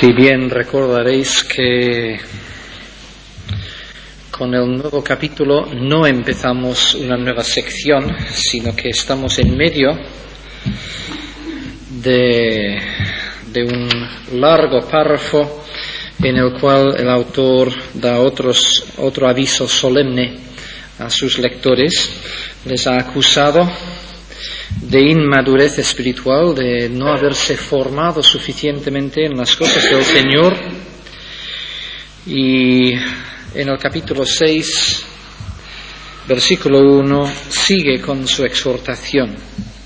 Si bien recordaréis que con el nuevo capítulo no empezamos una nueva sección, sino que estamos en medio de un largo párrafo en el cual el autor da otro aviso solemne a sus lectores. Les ha acusado de inmadurez espiritual, de no haberse formado suficientemente en las cosas del Señor. Y en el capítulo 6, versículo 1, sigue con su exhortación.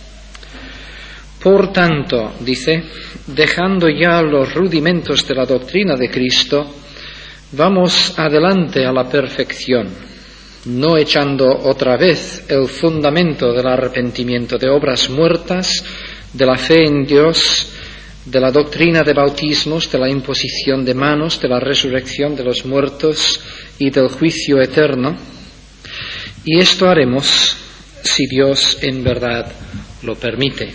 Por tanto, dice, dejando ya los rudimentos de la doctrina de Cristo, vamos adelante a la perfección, no echando otra vez el fundamento del arrepentimiento de obras muertas, de la fe en Dios, de la doctrina de bautismos, de la imposición de manos, de la resurrección de los muertos y del juicio eterno. Y esto haremos si Dios en verdad lo permite.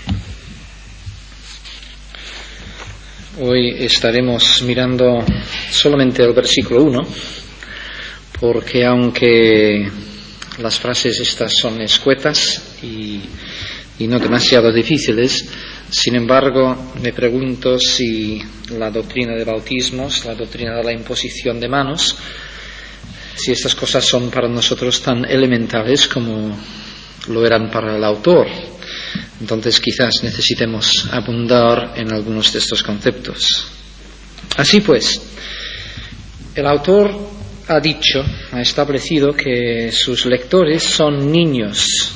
Hoy estaremos mirando solamente el versículo 1, porque aunque las frases estas son escuetas y no demasiado difíciles, sin embargo me pregunto si la doctrina de bautismos, la doctrina de la imposición de manos, si estas cosas son para nosotros tan elementales como lo eran para el autor. Entonces quizás necesitemos abundar en algunos de estos conceptos. Así pues, el autor ha establecido que sus lectores son niños,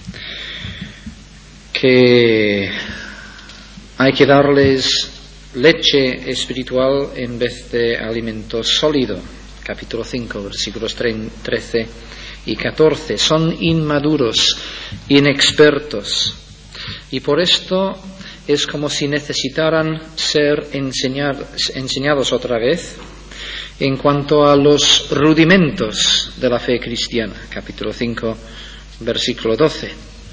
que hay que darles leche espiritual en vez de alimento sólido. Capítulo 5, versículos 13 y 14. Son inmaduros, inexpertos, y por esto es como si necesitaran ser enseñados otra vez en cuanto a los rudimentos de la fe cristiana. Capítulo 5, versículo 12.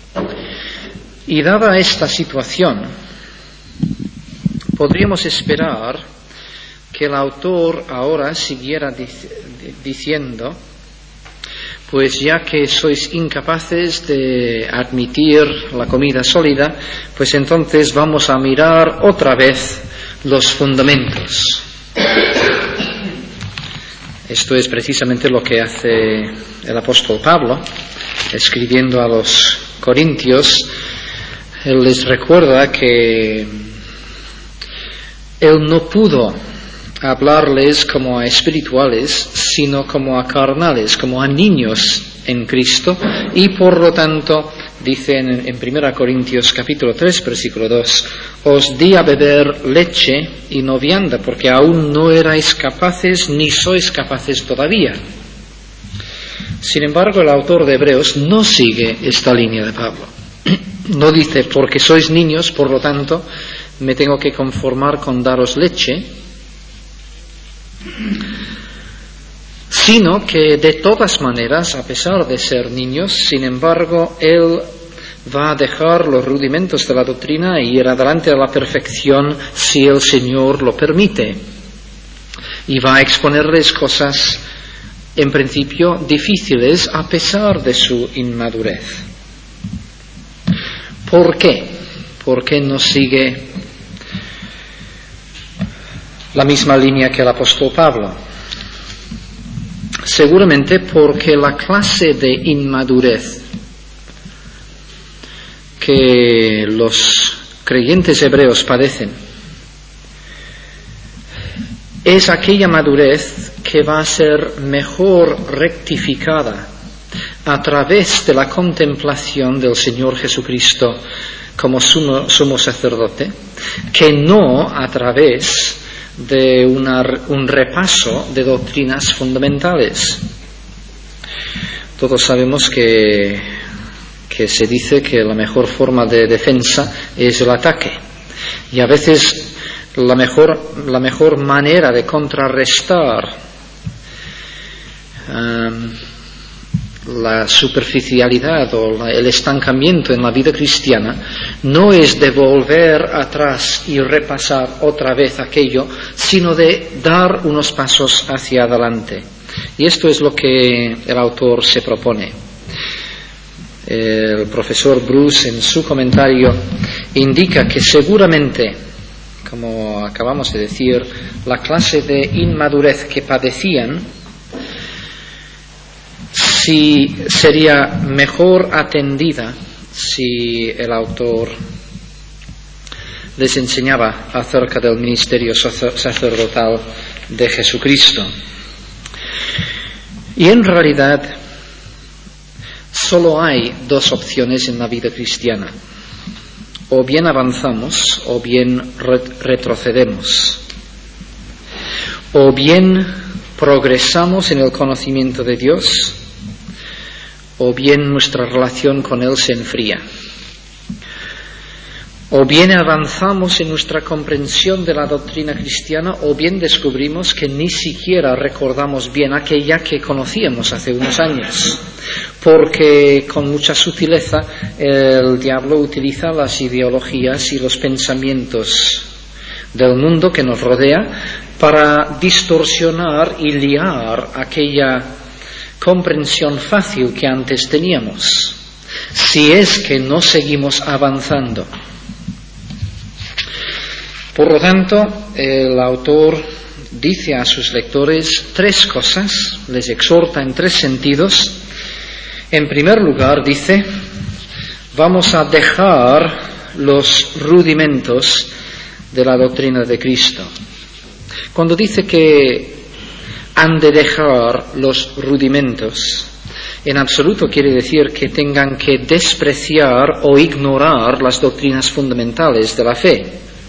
Y dada esta situación, podríamos esperar que el autor ahora siguiera diciendo, pues ya que sois incapaces de admitir la comida sólida, pues entonces vamos a mirar otra vez los fundamentos. Esto es precisamente lo que hace el apóstol Pablo, escribiendo a los Corintios. Él les recuerda que él no pudo hablarles como a espirituales, sino como a carnales, como a niños en Cristo, y por lo tanto, dice en 1 Corintios capítulo 3, versículo 2, os di a beber leche y no vianda, porque aún no erais capaces ni sois capaces todavía. Sin embargo, el autor de Hebreos no sigue esta línea de Pablo. No dice, porque sois niños, por lo tanto, me tengo que conformar con daros leche, sino que de todas maneras, a pesar de ser niños, sin embargo, él va a dejar los rudimentos de la doctrina y ir adelante a la perfección si el Señor lo permite. Y va a exponerles cosas, en principio, difíciles a pesar de su inmadurez. ¿Por qué? ¿Por qué no sigue la misma línea que el apóstol Pablo? Seguramente porque la clase de inmadurez que los creyentes hebreos padecen es aquella madurez que va a ser mejor rectificada a través de la contemplación del Señor Jesucristo como sumo sacerdote, que no a través de un repaso de doctrinas fundamentales. Todos sabemos que se dice que la mejor forma de defensa es el ataque, y a veces la mejor manera de contrarrestar la superficialidad o el estancamiento en la vida cristiana no es de volver atrás y repasar otra vez aquello, sino de dar unos pasos hacia adelante. Y esto es lo que el autor se propone. El profesor Bruce, en su comentario, indica que seguramente, como acabamos de decir, la clase de inmadurez que padecían sería mejor atendida si el autor les enseñaba acerca del ministerio sacerdotal de Jesucristo. Y en realidad solo hay dos opciones en la vida cristiana: o bien avanzamos o bien retrocedemos, o bien progresamos en el conocimiento de Dios o bien nuestra relación con Él se enfría, o bien avanzamos en nuestra comprensión de la doctrina cristiana o bien descubrimos que ni siquiera recordamos bien aquella que conocíamos hace unos años, porque con mucha sutileza el diablo utiliza las ideologías y los pensamientos del mundo que nos rodea para distorsionar y liar aquella comprensión fácil que antes teníamos, si es que no seguimos avanzando. Por lo tanto, el autor dice a sus lectores tres cosas, les exhorta en tres sentidos. En primer lugar, dice, vamos a dejar los rudimentos de la doctrina de Cristo. Cuando dice que han de dejar los rudimentos, en absoluto quiere decir que tengan que despreciar o ignorar las doctrinas fundamentales de la fe.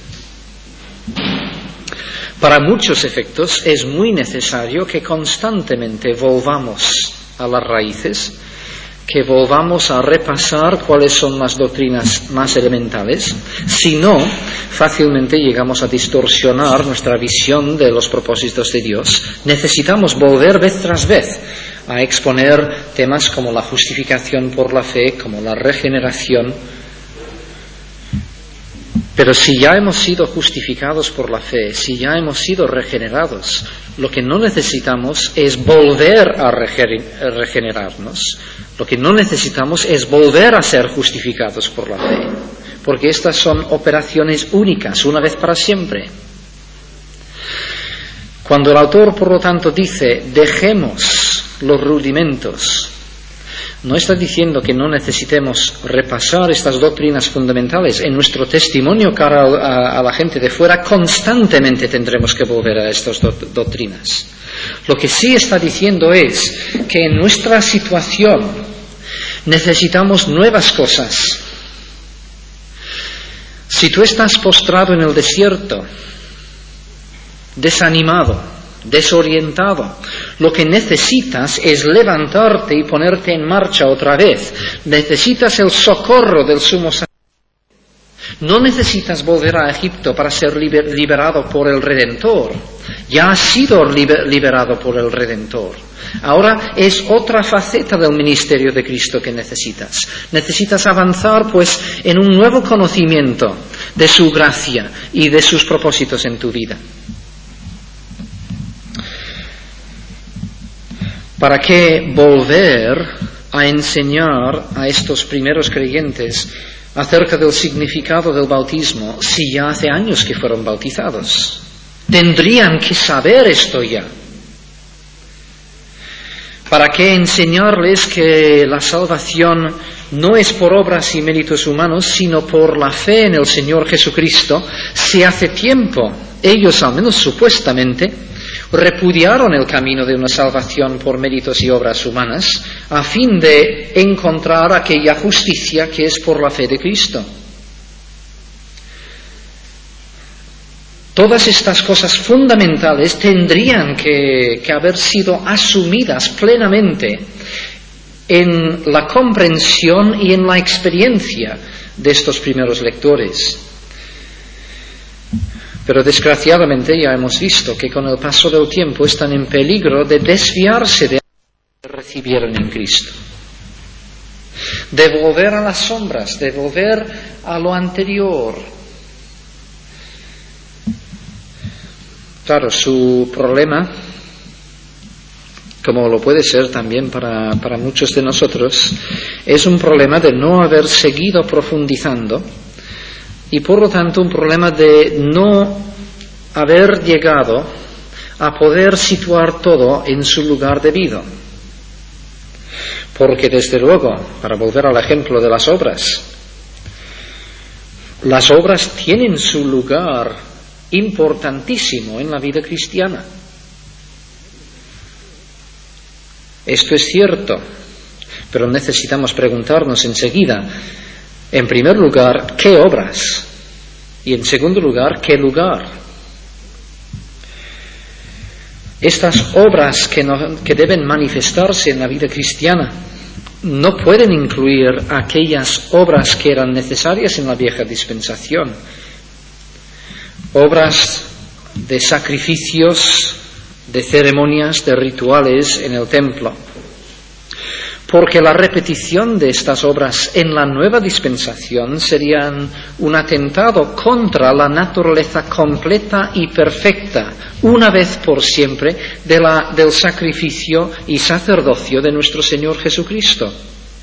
Para muchos efectos es muy necesario que constantemente volvamos a las raíces, que volvamos a repasar cuáles son las doctrinas más elementales. Si no, fácilmente llegamos a distorsionar nuestra visión de los propósitos de Dios. Necesitamos volver vez tras vez a exponer temas como la justificación por la fe, como la regeneración. Pero si ya hemos sido justificados por la fe, si ya hemos sido regenerados, lo que no necesitamos es volver a regenerarnos. Lo que no necesitamos es volver a ser justificados por la fe, porque estas son operaciones únicas, una vez para siempre. Cuando el autor, por lo tanto, dice, dejemos los rudimentos, no está diciendo que no necesitemos repasar estas doctrinas fundamentales. En nuestro testimonio cara a la gente de fuera, constantemente tendremos que volver a estas doctrinas. Lo que sí está diciendo es que en nuestra situación necesitamos nuevas cosas. Si tú estás postrado en el desierto, desanimado, desorientado, lo que necesitas es levantarte y ponerte en marcha otra vez. Necesitas el socorro del sumo sacerdote. No necesitas volver a Egipto para ser liberado por el Redentor. Ya has sido liberado por el Redentor. Ahora es otra faceta del ministerio de Cristo que necesitas. Necesitas avanzar, pues, en un nuevo conocimiento de su gracia y de sus propósitos en tu vida. ¿Para qué volver a enseñar a estos primeros creyentes acerca del significado del bautismo si ya hace años que fueron bautizados? Tendrían que saber esto ya. ¿Para qué enseñarles que la salvación no es por obras y méritos humanos, sino por la fe en el Señor Jesucristo, si hace tiempo ellos, al menos supuestamente, repudiaron el camino de una salvación por méritos y obras humanas a fin de encontrar aquella justicia que es por la fe de Cristo? Todas estas cosas fundamentales tendrían que haber sido asumidas plenamente en la comprensión y en la experiencia de estos primeros lectores. Pero desgraciadamente ya hemos visto que con el paso del tiempo están en peligro de desviarse de lo que recibieron en Cristo. de volver a las sombras, de volver a lo anterior. Claro, su problema, como lo puede ser también para muchos de nosotros, es un problema de no haber seguido profundizando y por lo tanto un problema de no haber llegado a poder situar todo en su lugar debido. Porque desde luego, para volver al ejemplo de las obras tienen su lugar importantísimo en la vida cristiana. Esto es cierto, pero necesitamos preguntarnos enseguida, en primer lugar, ¿qué obras? Y en segundo lugar, ¿qué lugar? Estas obras que deben manifestarse en la vida cristiana no pueden incluir aquellas obras que eran necesarias en la vieja dispensación. Obras de sacrificios, de ceremonias, de rituales en el templo. Porque la repetición de estas obras en la nueva dispensación serían un atentado contra la naturaleza completa y perfecta, una vez por siempre, del sacrificio y sacerdocio de nuestro Señor Jesucristo.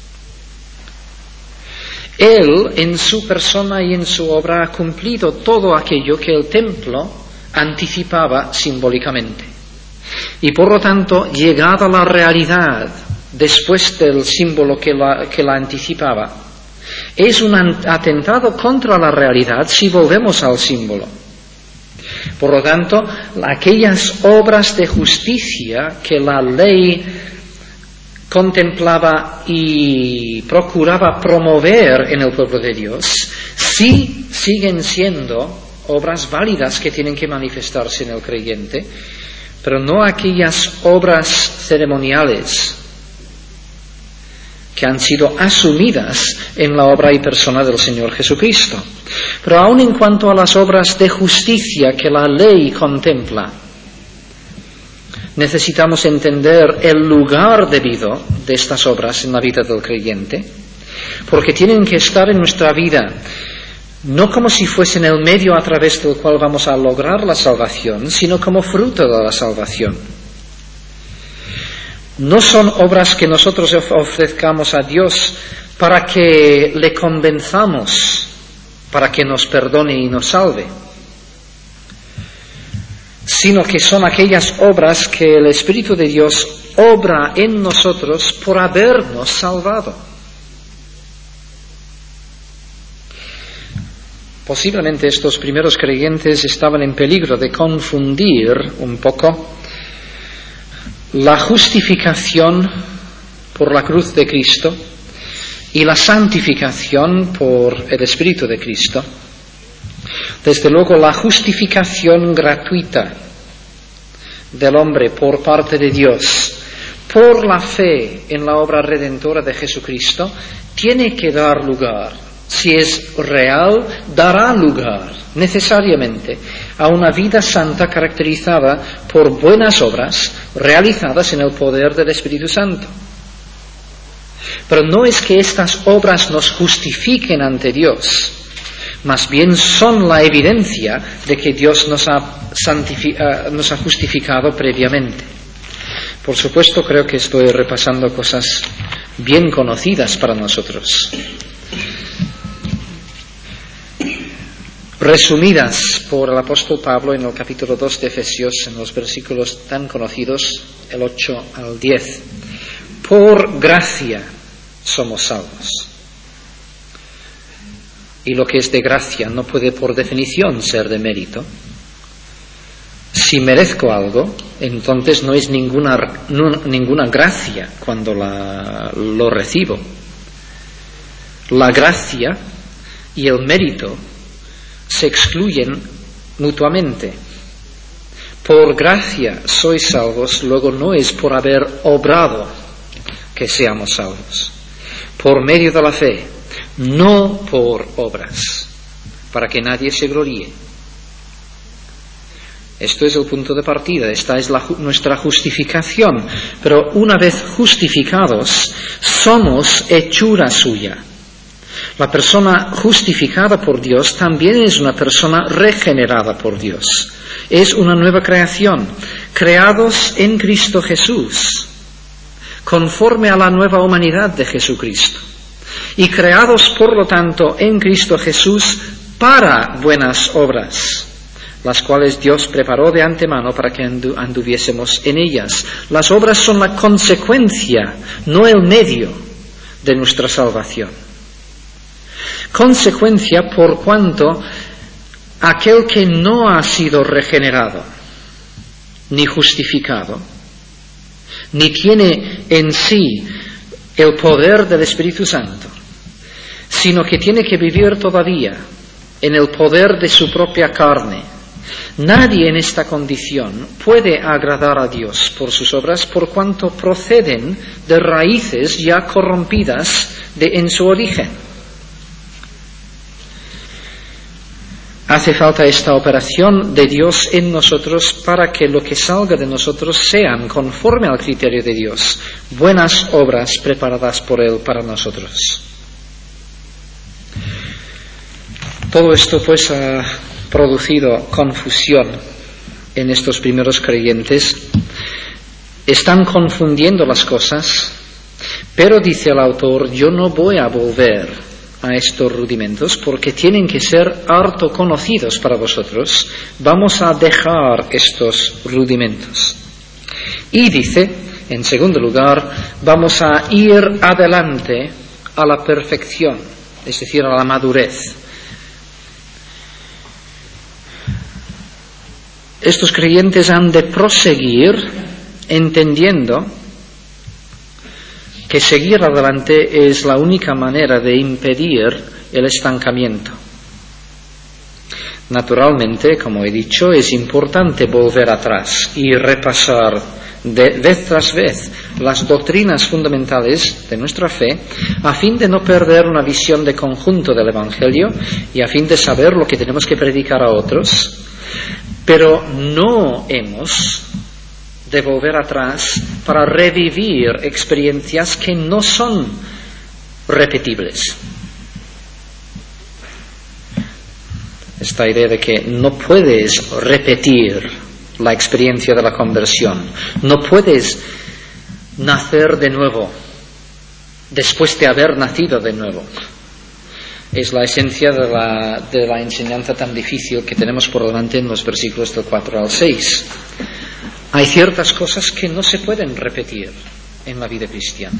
Él, en su persona y en su obra, ha cumplido todo aquello que el templo anticipaba simbólicamente. Y por lo tanto, llegada la realidad, después del símbolo que la anticipaba, es un atentado contra la realidad si volvemos al símbolo. Por lo tanto, aquellas obras de justicia que la ley contemplaba y procuraba promover en el pueblo de Dios, sí siguen siendo obras válidas que tienen que manifestarse en el creyente, pero no aquellas obras ceremoniales que han sido asumidas en la obra y persona del Señor Jesucristo. Pero aun en cuanto a las obras de justicia que la ley contempla, necesitamos entender el lugar debido de estas obras en la vida del creyente, porque tienen que estar en nuestra vida, no como si fuesen el medio a través del cual vamos a lograr la salvación, sino como fruto de la salvación. No son obras que nosotros ofrezcamos a Dios para que le convenzamos, para que nos perdone y nos salve, sino que son aquellas obras que el Espíritu de Dios obra en nosotros por habernos salvado. Posiblemente estos primeros creyentes estaban en peligro de confundir un poco la justificación por la cruz de Cristo y la santificación por el Espíritu de Cristo. Desde luego, la justificación gratuita del hombre por parte de Dios, por la fe en la obra redentora de Jesucristo, tiene que dar lugar, si es real, dará lugar necesariamente a una vida santa caracterizada por buenas obras realizadas en el poder del Espíritu Santo. Pero no es que estas obras nos justifiquen ante Dios, más bien son la evidencia de que Dios nos ha justificado previamente. Por supuesto, creo que estoy repasando cosas bien conocidas para nosotros, resumidas por el apóstol Pablo en el capítulo 2 de Efesios, en los versículos tan conocidos, el 8 al 10. Por gracia somos salvos. Y lo que es de gracia no puede por definición ser de mérito. Si merezco algo, entonces no es ninguna gracia cuando lo recibo. La gracia y el mérito se excluyen mutuamente. Por gracia sois salvos, luego no es por haber obrado que seamos salvos. Por medio de la fe, no por obras, para que nadie se gloríe. Esto es el punto de partida, esta es nuestra justificación. Pero una vez justificados, somos hechura suya. La persona justificada por Dios también es una persona regenerada por Dios. Es una nueva creación, creados en Cristo Jesús, conforme a la nueva humanidad de Jesucristo. Y creados, por lo tanto, en Cristo Jesús para buenas obras, las cuales Dios preparó de antemano para que anduviésemos en ellas. Las obras son la consecuencia, no el medio de nuestra salvación. Consecuencia por cuanto aquel que no ha sido regenerado, ni justificado, ni tiene en sí el poder del Espíritu Santo, sino que tiene que vivir todavía en el poder de su propia carne, nadie en esta condición puede agradar a Dios por sus obras, por cuanto proceden de raíces ya corrompidas en su origen. Hace falta esta operación de Dios en nosotros para que lo que salga de nosotros sean, conforme al criterio de Dios, buenas obras preparadas por Él para nosotros. Todo esto pues ha producido confusión en estos primeros creyentes. Están confundiendo las cosas, pero dice el autor, yo no voy a volver a estos rudimentos porque tienen que ser harto conocidos para vosotros. Vamos a dejar estos rudimentos. Y dice, en segundo lugar, vamos a ir adelante a la perfección, es decir, a la madurez. Estos creyentes han de proseguir entendiendo que seguir adelante es la única manera de impedir el estancamiento. Naturalmente, como he dicho, es importante volver atrás y repasar vez tras vez las doctrinas fundamentales de nuestra fe, a fin de no perder una visión de conjunto del Evangelio y a fin de saber lo que tenemos que predicar a otros. Pero no hemos de volver atrás para revivir experiencias que no son repetibles. Esta idea de que no puedes repetir la experiencia de la conversión, no puedes nacer de nuevo después de haber nacido de nuevo. Es la esencia de la enseñanza tan difícil que tenemos por delante en los versículos del 4 al 6. Hay ciertas cosas que no se pueden repetir en la vida cristiana.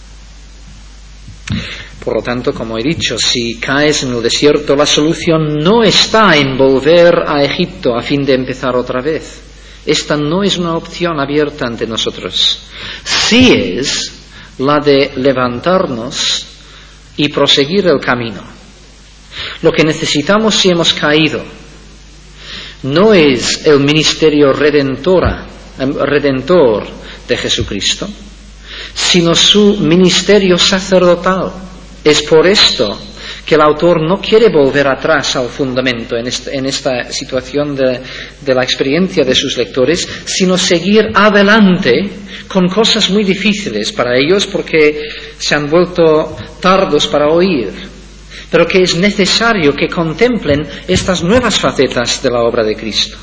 Por lo tanto, como he dicho, si caes en el desierto, la solución no está en volver a Egipto a fin de empezar otra vez. Esta no es una opción abierta ante nosotros. Sí es la de levantarnos y proseguir el camino. Lo que necesitamos si hemos caído no es el ministerio redentor de Jesucristo, sino su ministerio sacerdotal. Es por esto que el autor no quiere volver atrás al fundamento en esta situación de la experiencia de sus lectores, sino seguir adelante con cosas muy difíciles para ellos porque se han vuelto tardos para oír, pero que es necesario que contemplen estas nuevas facetas de la obra de Cristo.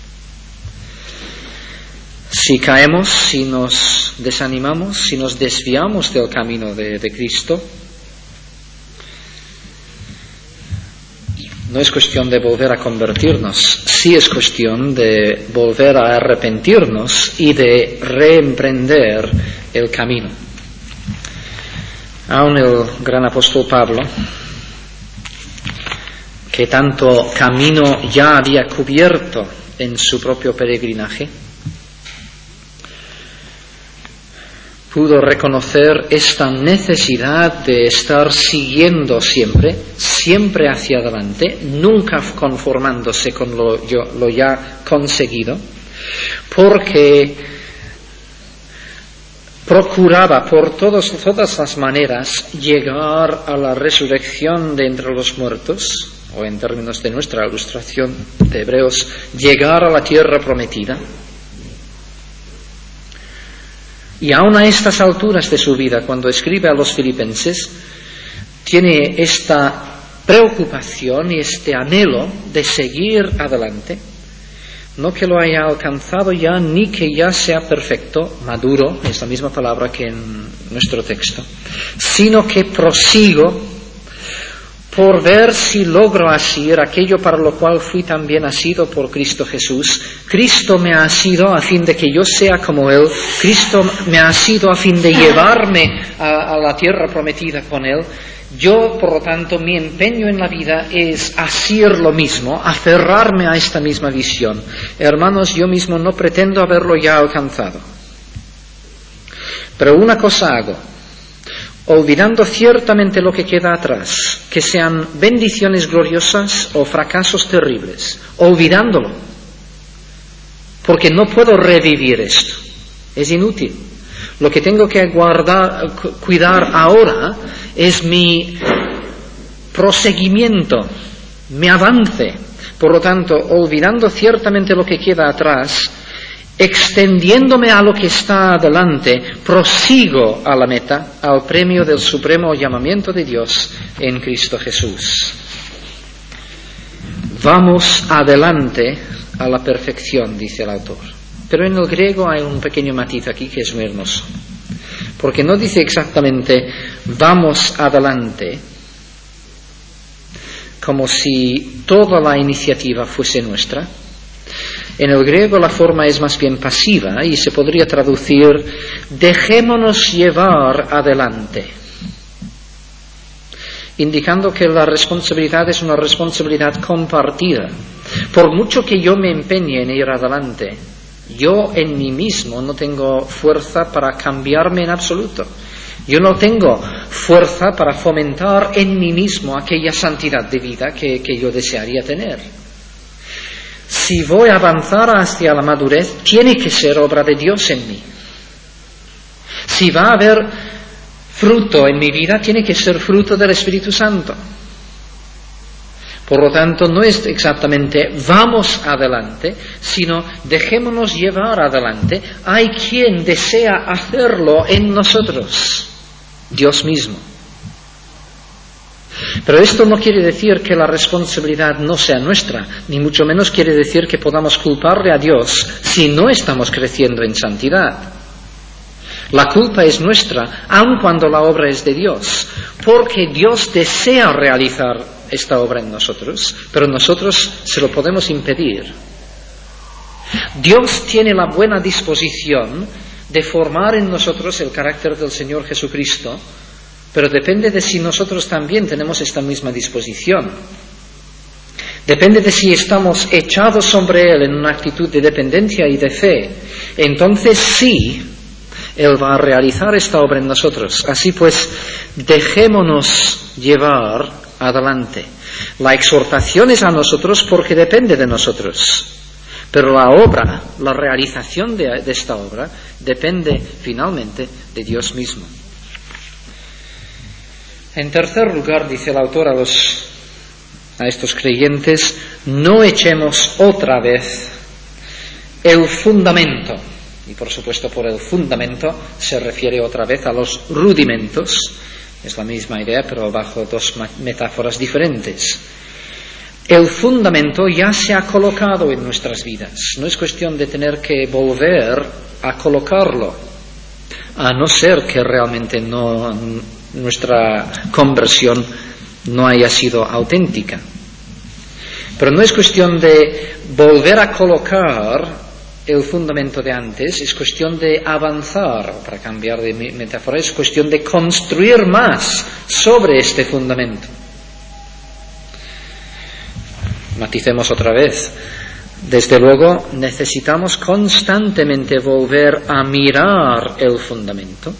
Si caemos, si nos desanimamos, si nos desviamos del camino de Cristo, no es cuestión de volver a convertirnos, sí es cuestión de volver a arrepentirnos y de reemprender el camino. Aún el gran apóstol Pablo, que tanto camino ya había cubierto en su propio peregrinaje, pudo reconocer esta necesidad de estar siguiendo siempre hacia adelante, nunca conformándose con lo ya conseguido, porque procuraba por todas las maneras llegar a la resurrección de entre los muertos, o en términos de nuestra ilustración de Hebreos, llegar a la tierra prometida. Y aún a estas alturas de su vida, cuando escribe a los filipenses, tiene esta preocupación y este anhelo de seguir adelante, no que lo haya alcanzado ya, ni que ya sea perfecto, maduro, es la misma palabra que en nuestro texto, sino que prosigo por ver si logro asir aquello para lo cual fui también asido por Cristo Jesús. Cristo me ha asido a fin de que yo sea como Él. Cristo me ha asido a fin de llevarme a la tierra prometida con Él. Yo, por lo tanto, mi empeño en la vida es asir lo mismo, aferrarme a esta misma visión. Hermanos, yo mismo no pretendo haberlo ya alcanzado. Pero una cosa hago, olvidando ciertamente lo que queda atrás, que sean bendiciones gloriosas o fracasos terribles, olvidándolo, porque no puedo revivir esto, es inútil. Lo que tengo que cuidar ahora es mi proseguimiento, mi avance. Por lo tanto, olvidando ciertamente lo que queda atrás, extendiéndome a lo que está adelante, prosigo a la meta, al premio del supremo llamamiento de Dios en Cristo Jesús. Vamos adelante a la perfección, dice el autor. Pero en el griego hay un pequeño matiz aquí que es muy hermoso. Porque no dice exactamente vamos adelante, como si toda la iniciativa fuese nuestra. En el griego la forma es más bien pasiva y se podría traducir dejémonos llevar adelante, indicando que la responsabilidad es una responsabilidad compartida. Por mucho que yo me empeñe en ir adelante, yo en mí mismo no tengo fuerza para cambiarme en absoluto. Yo no tengo fuerza para fomentar en mí mismo aquella santidad de vida que yo desearía tener. Si voy a avanzar hacia la madurez, tiene que ser obra de Dios en mí. Si va a haber fruto en mi vida, tiene que ser fruto del Espíritu Santo. Por lo tanto, no es exactamente vamos adelante, sino dejémonos llevar adelante. Hay quien desea hacerlo en nosotros, Dios mismo. Pero esto no quiere decir que la responsabilidad no sea nuestra, ni mucho menos quiere decir que podamos culparle a Dios si no estamos creciendo en santidad. La culpa es nuestra, aun cuando la obra es de Dios, porque Dios desea realizar esta obra en nosotros, pero nosotros se lo podemos impedir. Dios tiene la buena disposición de formar en nosotros el carácter del Señor Jesucristo, pero depende de si nosotros también tenemos esta misma disposición. Depende de si estamos echados sobre Él en una actitud de dependencia y de fe. Entonces sí, Él va a realizar esta obra en nosotros. Así pues, dejémonos llevar adelante. La exhortación es a nosotros porque depende de nosotros. Pero la obra, la realización de esta obra, depende finalmente de Dios mismo. En tercer lugar, dice el autor a estos creyentes, no echemos otra vez el fundamento. Y por supuesto, por el fundamento se refiere otra vez a los rudimentos. Es la misma idea, pero bajo dos metáforas diferentes. El fundamento ya se ha colocado en nuestras vidas. No es cuestión de tener que volver a colocarlo, a no ser que realmente nuestra conversión no haya sido auténtica. Pero no es cuestión de volver a colocar el fundamento de antes, es cuestión de avanzar, para cambiar de metáfora, es cuestión de construir más sobre este fundamento. Maticemos otra vez. Desde luego, necesitamos constantemente volver a mirar el fundamento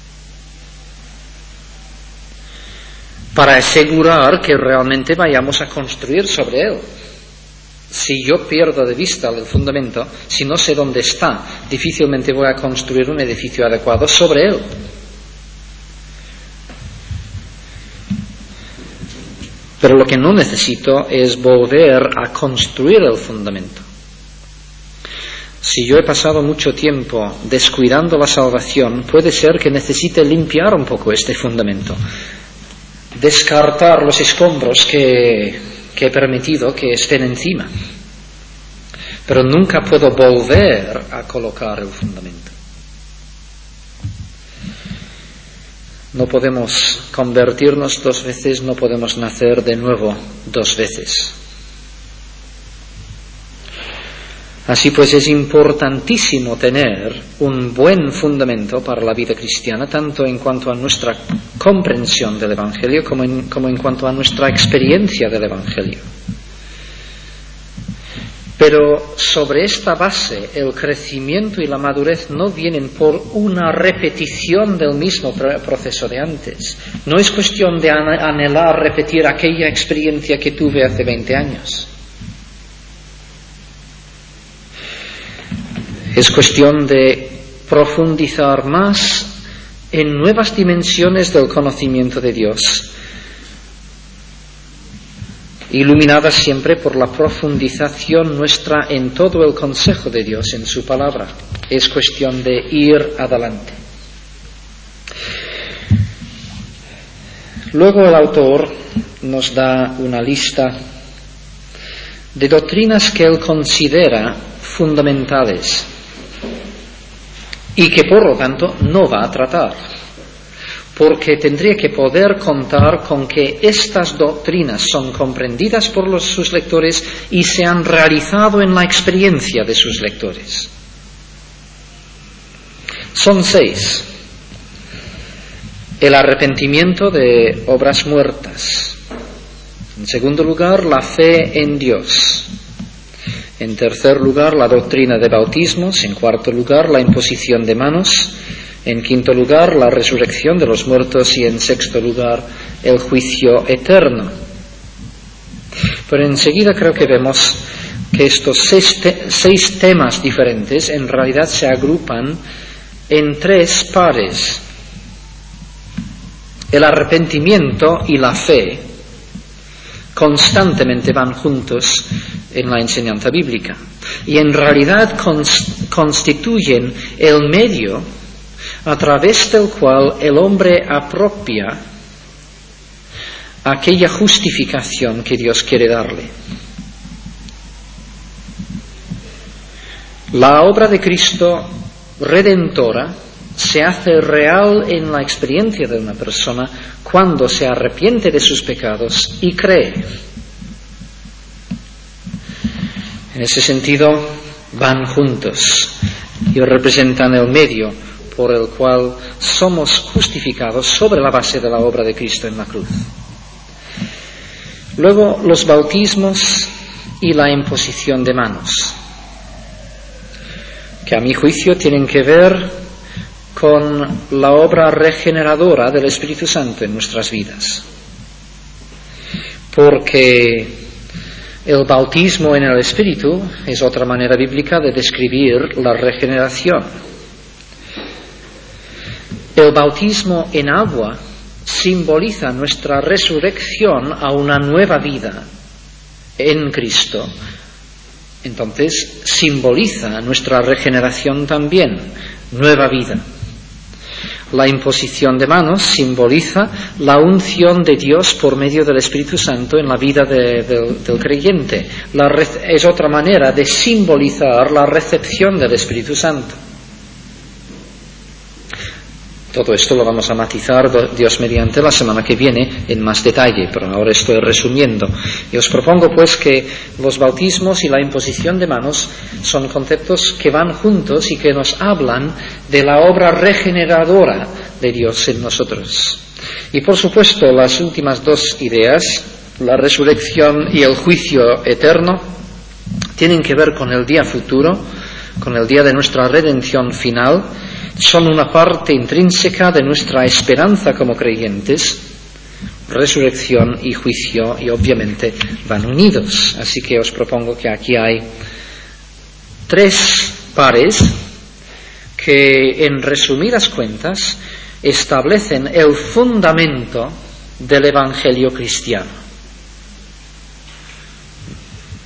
para asegurar que realmente vayamos a construir sobre él. Si yo pierdo de vista el fundamento, si no sé dónde está, difícilmente voy a construir un edificio adecuado sobre él. Pero lo que no necesito es volver a construir el fundamento. Si yo he pasado mucho tiempo descuidando la salvación, puede ser que necesite limpiar un poco este fundamento, descartar los escombros que he permitido que estén encima. Pero nunca puedo volver a colocar el fundamento. No podemos convertirnos 2 veces, no podemos nacer de nuevo 2 veces. Así pues, es importantísimo tener un buen fundamento para la vida cristiana, tanto en cuanto a nuestra comprensión del Evangelio como en cuanto a nuestra experiencia del Evangelio. Pero sobre esta base, el crecimiento y la madurez no vienen por una repetición del mismo proceso de antes. No es cuestión de anhelar repetir aquella experiencia que tuve hace 20 años. Es cuestión de profundizar más en nuevas dimensiones del conocimiento de Dios, iluminadas siempre por la profundización nuestra en todo el consejo de Dios, en su palabra. Es cuestión de ir adelante. Luego el autor nos da una lista de doctrinas que él considera fundamentales y que por lo tanto no va a tratar, porque tendría que poder contar con que estas doctrinas son comprendidas por sus lectores y se han realizado en la experiencia de sus lectores. Son 6. El arrepentimiento de obras muertas. En segundo lugar, la fe en Dios. En tercer lugar, la doctrina de bautismos. En cuarto lugar, la imposición de manos. En quinto lugar, la resurrección de los muertos. Y en sexto lugar, el juicio eterno. Pero enseguida creo que vemos que estos 6 temas diferentes en realidad se agrupan en 3 pares. El arrepentimiento y la fe constantemente van juntos en la enseñanza bíblica y en realidad constituyen el medio a través del cual el hombre apropia aquella justificación que Dios quiere darle. La obra de Cristo redentora se hace real en la experiencia de una persona cuando se arrepiente de sus pecados y cree. En ese sentido, van juntos y representan el medio por el cual somos justificados sobre la base de la obra de Cristo en la cruz. Luego, los bautismos y la imposición de manos, que a mi juicio tienen que ver con la obra regeneradora del Espíritu Santo en nuestras vidas. Porque el bautismo en el Espíritu es otra manera bíblica de describir la regeneración. El bautismo en agua simboliza nuestra resurrección a una nueva vida en Cristo. Entonces simboliza nuestra regeneración también, nueva vida. La imposición de manos simboliza la unción de Dios por medio del Espíritu Santo en la vida del creyente. Es otra manera de simbolizar la recepción del Espíritu Santo. Todo esto lo vamos a matizar, Dios mediante, la semana que viene en más detalle, pero ahora estoy resumiendo. Y os propongo pues que los bautismos y la imposición de manos son conceptos que van juntos y que nos hablan de la obra regeneradora de Dios en nosotros. Y por supuesto las últimas 2 ideas, la resurrección y el juicio eterno, tienen que ver con el día futuro, con el día de nuestra redención final. Son una parte intrínseca de nuestra esperanza como creyentes. Resurrección y juicio, y obviamente van unidos. Así que os propongo que aquí hay 3 pares que, en resumidas cuentas, establecen el fundamento del Evangelio cristiano.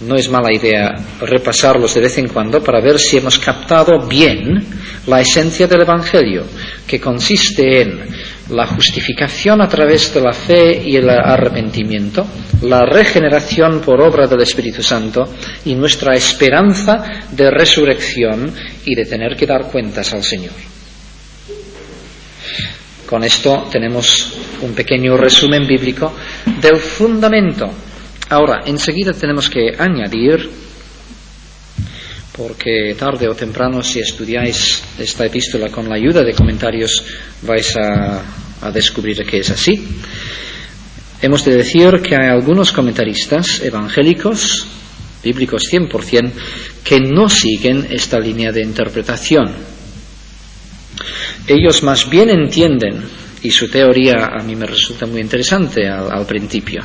no es mala idea repasarlos de vez en cuando para ver si hemos captado bien la esencia del Evangelio, que consiste en la justificación a través de la fe y el arrepentimiento, la regeneración por obra del Espíritu Santo y nuestra esperanza de resurrección y de tener que dar cuentas al Señor. Con esto tenemos un pequeño resumen bíblico del fundamento. Ahora, enseguida tenemos que añadir, porque tarde o temprano, si estudiáis esta epístola con la ayuda de comentarios, vais a descubrir que es así. Hemos de decir que hay algunos comentaristas evangélicos, bíblicos 100%, que no siguen esta línea de interpretación. Ellos más bien entienden, y su teoría a mí me resulta muy interesante al principio,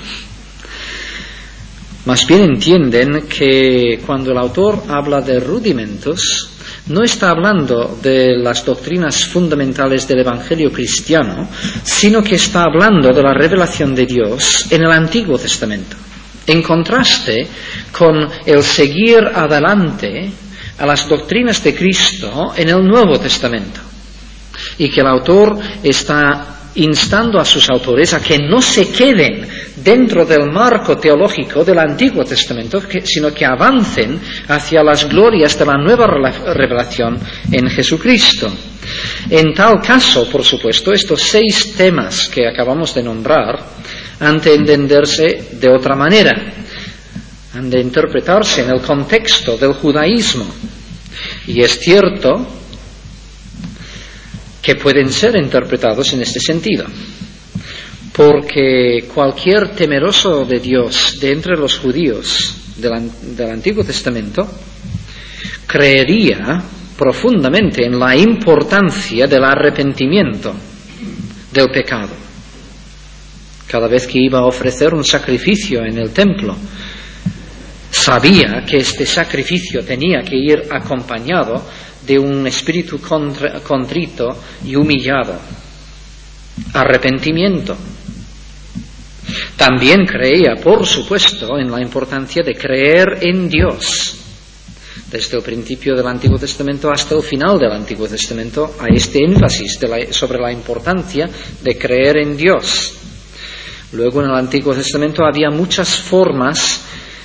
más bien entienden que cuando el autor habla de rudimentos, no está hablando de las doctrinas fundamentales del Evangelio cristiano, sino que está hablando de la revelación de Dios en el Antiguo Testamento, en contraste con el seguir adelante a las doctrinas de Cristo en el Nuevo Testamento, y que el autor está instando a sus autores a que no se queden dentro del marco teológico del Antiguo Testamento, sino que avancen hacia las glorias de la nueva revelación en Jesucristo. En tal caso, por supuesto, estos 6 temas que acabamos de nombrar han de entenderse de otra manera, han de interpretarse en el contexto del judaísmo. Y es cierto que pueden ser interpretados en este sentido, porque cualquier temeroso de Dios de entre los judíos del Antiguo Testamento creería profundamente en la importancia del arrepentimiento del pecado. Cada vez que iba a ofrecer un sacrificio en el templo, sabía que este sacrificio tenía que ir acompañado de un espíritu contrito y humillado, arrepentimiento. También creía, por supuesto, en la importancia de creer en Dios. Desde el principio del Antiguo Testamento hasta el final del Antiguo Testamento hay este énfasis sobre la importancia de creer en Dios. Luego en el Antiguo Testamento había muchas formas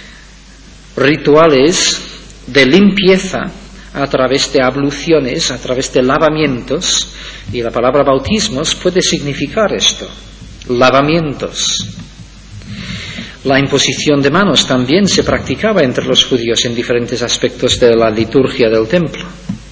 rituales de limpieza a través de abluciones, a través de lavamientos, y la palabra bautismos puede significar esto, lavamientos. La imposición de manos también se practicaba entre los judíos en diferentes aspectos de la liturgia del templo.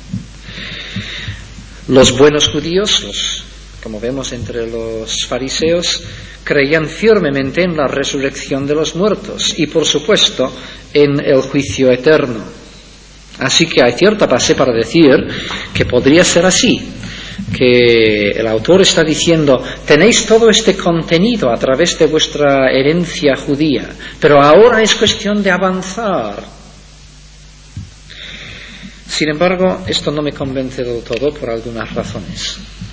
Los buenos judíos, como vemos entre los fariseos, creían firmemente en la resurrección de los muertos y, por supuesto, en el juicio eterno. Así que hay cierta base para decir que podría ser así, que el autor está diciendo: tenéis todo este contenido a través de vuestra herencia judía, pero ahora es cuestión de avanzar. Sin embargo, esto no me convence del todo por algunas razones.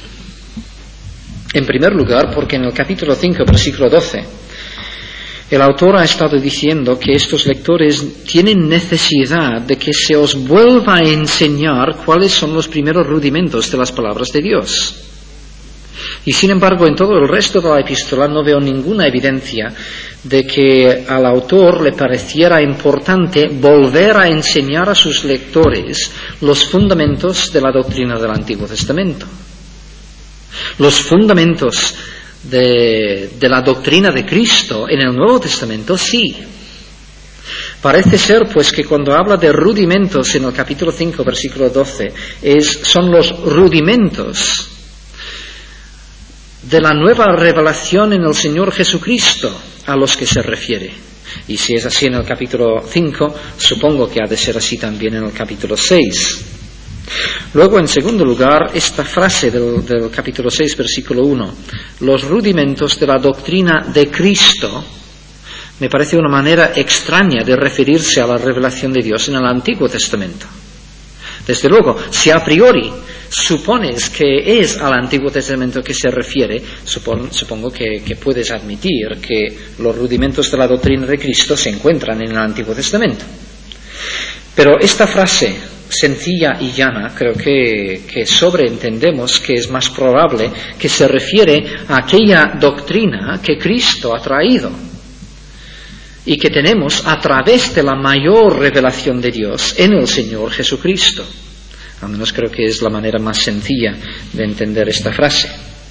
En primer lugar, porque en el capítulo 5, versículo 12, el autor ha estado diciendo que estos lectores tienen necesidad de que se os vuelva a enseñar cuáles son los primeros rudimentos de las palabras de Dios. Y sin embargo, en todo el resto de la epístola no veo ninguna evidencia de que al autor le pareciera importante volver a enseñar a sus lectores los fundamentos de la doctrina del Antiguo Testamento. Los fundamentos de la doctrina de Cristo en el Nuevo Testamento, sí. Parece ser, pues, que cuando habla de rudimentos en el capítulo 5, versículo 12, son los rudimentos de la nueva revelación en el Señor Jesucristo a los que se refiere. Y si es así en el capítulo 5, supongo que ha de ser así también en el capítulo 6. Luego, en segundo lugar, esta frase del capítulo 6, versículo 1, los rudimentos de la doctrina de Cristo, me parece una manera extraña de referirse a la revelación de Dios en el Antiguo Testamento. Desde luego, si a priori supones que es al Antiguo Testamento que se refiere, supongo que puedes admitir que los rudimentos de la doctrina de Cristo se encuentran en el Antiguo Testamento. Pero esta frase sencilla y llana creo que sobreentendemos que es más probable que se refiere a aquella doctrina que Cristo ha traído y que tenemos a través de la mayor revelación de Dios en el Señor Jesucristo. Al menos creo que es la manera más sencilla de entender esta frase.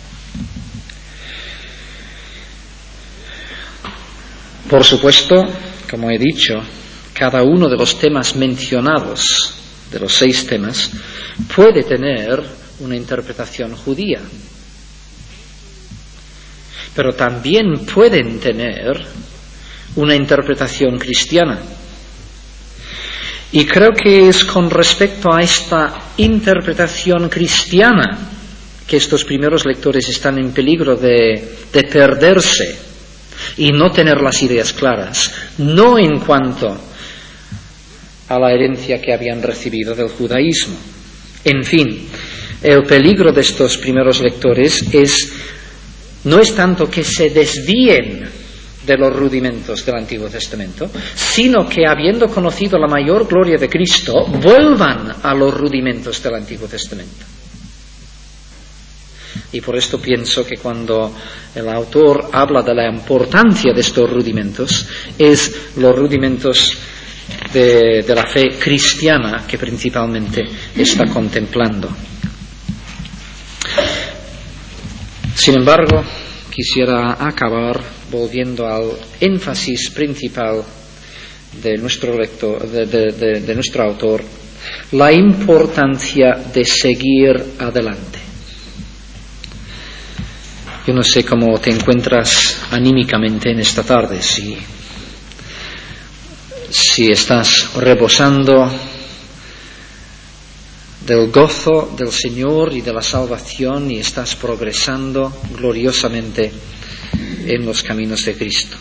Por supuesto, como he dicho, cada uno de los temas mencionados, de los 6 temas, puede tener una interpretación judía, pero también pueden tener una interpretación cristiana. Y creo que es con respecto a esta interpretación cristiana que estos primeros lectores están en peligro de perderse y no tener las ideas claras, no en cuanto a la herencia que habían recibido del judaísmo. En fin, el peligro de estos primeros lectores no es tanto que se desvíen de los rudimentos del Antiguo Testamento, sino que habiendo conocido la mayor gloria de Cristo, vuelvan a los rudimentos del Antiguo Testamento. Y por esto pienso que cuando el autor habla de la importancia de estos rudimentos, es los rudimentos de la fe cristiana que principalmente está contemplando. Sin embargo, quisiera acabar volviendo al énfasis principal de nuestro lector, de nuestro autor, la importancia de seguir adelante. Yo no sé cómo te encuentras anímicamente en esta tarde, si estás rebosando del gozo del Señor y de la salvación y estás progresando gloriosamente en los caminos de Cristo.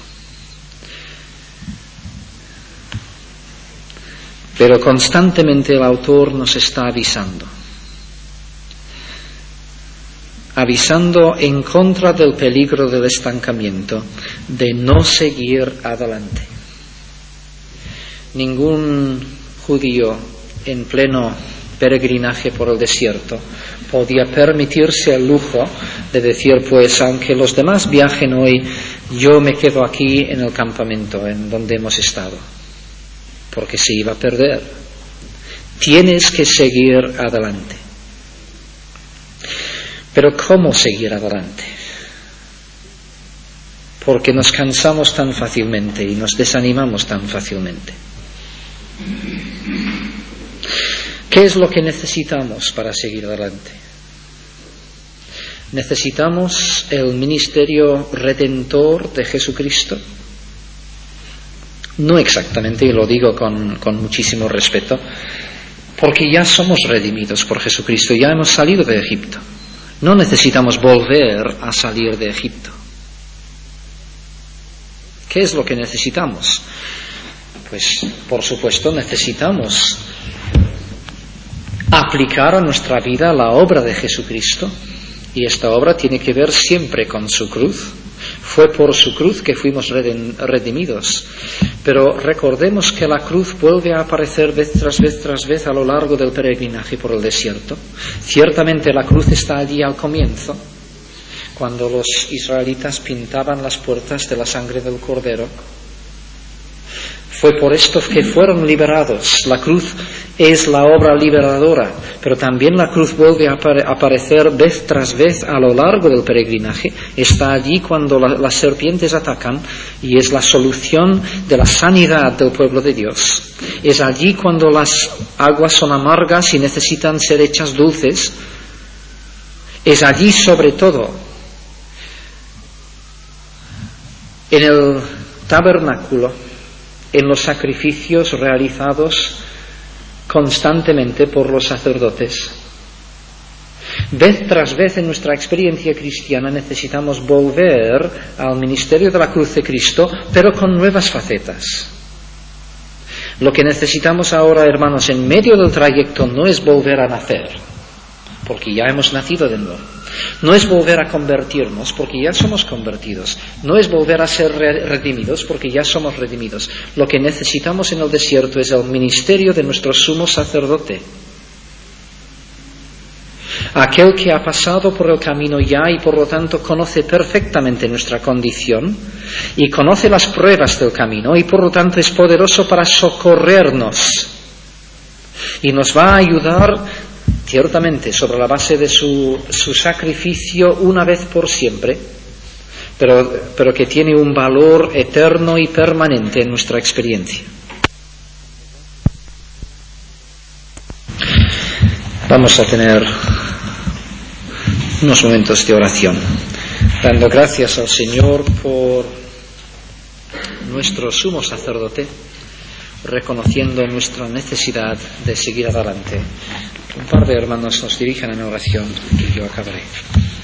Pero constantemente el autor nos está avisando en contra del peligro del estancamiento, de no seguir adelante. Ningún judío en pleno peregrinaje por el desierto podía permitirse el lujo de decir, pues aunque los demás viajen hoy, yo me quedo aquí en el campamento en donde hemos estado, porque se iba a perder. Tienes que seguir adelante. Pero ¿cómo seguir adelante? Porque nos cansamos tan fácilmente y nos desanimamos tan fácilmente. ¿Qué es lo que necesitamos para seguir adelante? ¿Necesitamos el ministerio redentor de Jesucristo? No exactamente, y lo digo con muchísimo respeto, porque ya somos redimidos por Jesucristo, ya hemos salido de Egipto. No necesitamos volver a salir de Egipto. ¿Qué es lo que necesitamos? Pues, por supuesto, necesitamos aplicar a nuestra vida la obra de Jesucristo, y esta obra tiene que ver siempre con su cruz. Fue por su cruz que fuimos redimidos, pero recordemos que la cruz vuelve a aparecer vez tras vez a lo largo del peregrinaje por el desierto. Ciertamente la cruz está allí al comienzo, cuando los israelitas pintaban las puertas de la sangre del Cordero. Fue por esto que fueron liberados. La cruz es la obra liberadora, pero también la cruz vuelve a aparecer vez tras vez a lo largo del peregrinaje. Está allí cuando las serpientes atacan y es la solución de la sanidad del pueblo de Dios. Es allí cuando las aguas son amargas y necesitan ser hechas dulces. Es allí sobre todo en el tabernáculo, en los sacrificios realizados constantemente por los sacerdotes. Vez tras vez en nuestra experiencia cristiana necesitamos volver al ministerio de la cruz de Cristo, pero con nuevas facetas. Lo que necesitamos ahora, hermanos, en medio del trayecto no es volver a nacer, porque ya hemos nacido de nuevo. No es volver a convertirnos, porque ya somos convertidos. No es volver a ser redimidos, porque ya somos redimidos. Lo que necesitamos en el desierto es el ministerio de nuestro sumo sacerdote. Aquel que ha pasado por el camino ya y por lo tanto conoce perfectamente nuestra condición y conoce las pruebas del camino y por lo tanto es poderoso para socorrernos y nos va a ayudar ciertamente sobre la base de su sacrificio una vez por siempre, pero que tiene un valor eterno y permanente en nuestra experiencia. Vamos a tener unos momentos de oración, dando gracias al Señor por nuestro sumo sacerdote, reconociendo nuestra necesidad de seguir adelante. Un par de hermanos nos dirigen en oración y yo acabaré.